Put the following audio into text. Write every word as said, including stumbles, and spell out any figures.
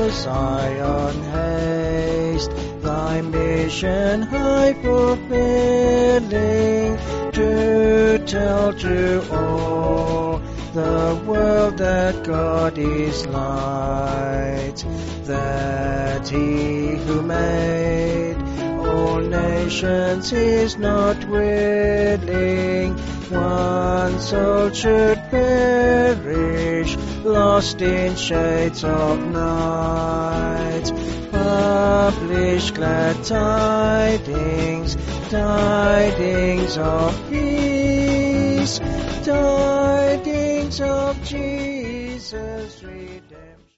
Zion haste, thy mission high fulfilling, to tell to all the world that God is light, that he who made all nations is not willing one soul should perish, lost in shades of night. Publish glad tidings, tidings of peace, tidings of Jesus' redemption.